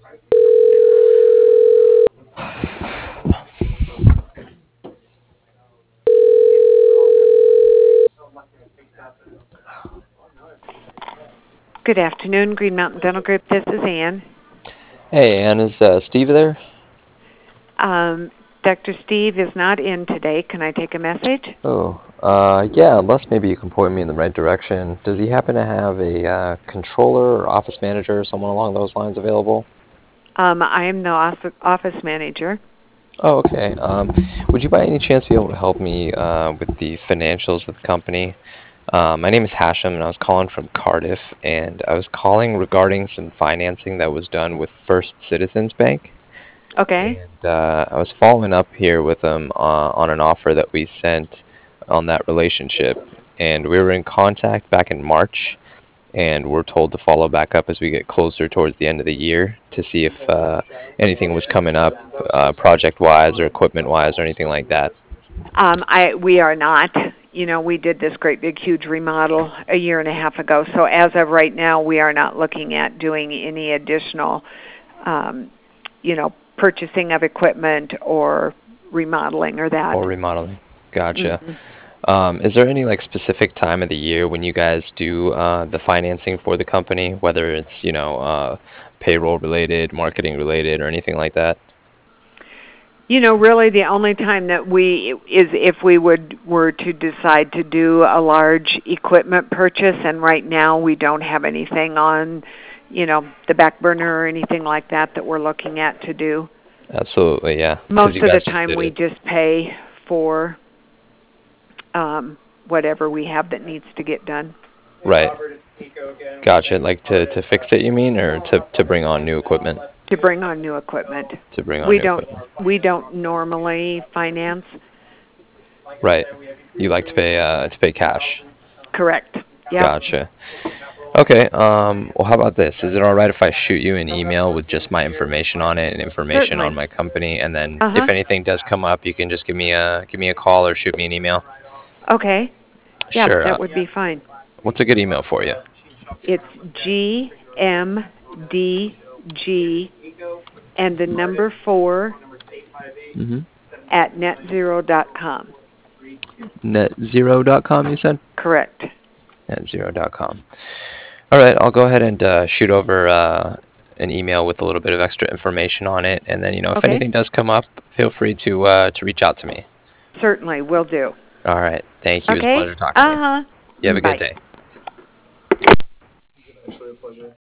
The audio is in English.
Good afternoon, Green Mountain Dental Group. This is Ann. Hey, Ann, is Steve there? Dr. Steve is not in today. Can I take a message? Oh, yeah, unless maybe you can point me in the right direction. Does he happen to have a controller or office manager or someone along those lines available? I am the office manager. Oh, okay. Would you by any chance be able to help me with the financials of the company? My name is Hashem, and I was calling from Cardiff, and I was calling regarding some financing that was done with First Citizens Bank. Okay. And I was following up here with them on an offer that we sent on that relationship. And we were in contact back in March, and we're told to follow back up as we get closer towards the end of the year to see if anything was coming up project-wise or equipment-wise or anything like that. We are not. You know, we did this great big huge remodel a year and a half ago. So as of right now, we are not looking at doing any additional, purchasing of equipment or remodeling or that. Or remodeling. Gotcha. Mm-hmm. Is there any like specific time of the year when you guys do the financing for the company, whether it's, payroll related, marketing related, or anything like that? Really the only time that is if we were to decide to do a large equipment purchase, and right now we don't have anything on, the back burner or anything like that we're looking at to do. Absolutely, yeah. Most Because you of the guys just time did we it. just pay for whatever we have that needs to get done. Right. Gotcha. Like to fix it, you mean, or to bring on new equipment? To bring on new equipment. To bring on We new don't equipment. we don't normally finance. Right. You like to pay cash. Correct. Yep. Gotcha. Okay. Well, how about this? Is it all right if I shoot you an email with just my information on it and information on Certainly. my company, and then if Uh-huh. anything does come up, you can just give me a call or shoot me an email? Okay. Yeah, Sure. that would be fine. What's a good email for you? It's GMDG and the number 4 Mm-hmm. at netzero.com. Netzero.com, you said? Correct. Netzero.com. All right, I'll go ahead and shoot over an email with a little bit of extra information on it, and then if Okay. anything does come up, feel free to reach out to me. Certainly, will do. All right, thank you. It was a Okay? pleasure talking to you. Uh-huh. You have a good Bye. day.